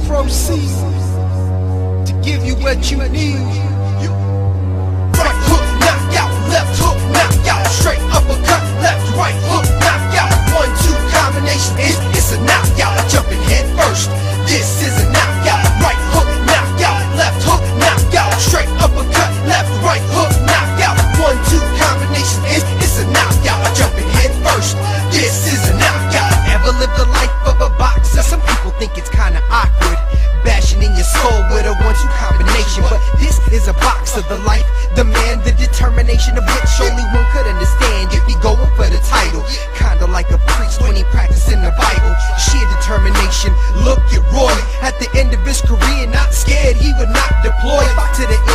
proceed to give you what you need. Right hook, knock out, left hook, knock out, straight uppercut, left, right hook, knock out. 1-2 combination, it's a knockout. I jump in head first, this is a knockout. Right hook, knock out, left hook, knock out, straight uppercut, left, right hook, knock out. 1-2 combination, it's a knockout. I jump in head first, this is a knockout. Ever lived the life of a boxer? Some people think it's kinda awkward, bashing in your soul with a 1-2 combination. But this is a boxer, the life, the man, the determination of which only one could understand if he going for the title. Kinda like a priest when he practicing the Bible. Sheer determination, look at Roy. At the end of his career, not scared, he would not deploy to the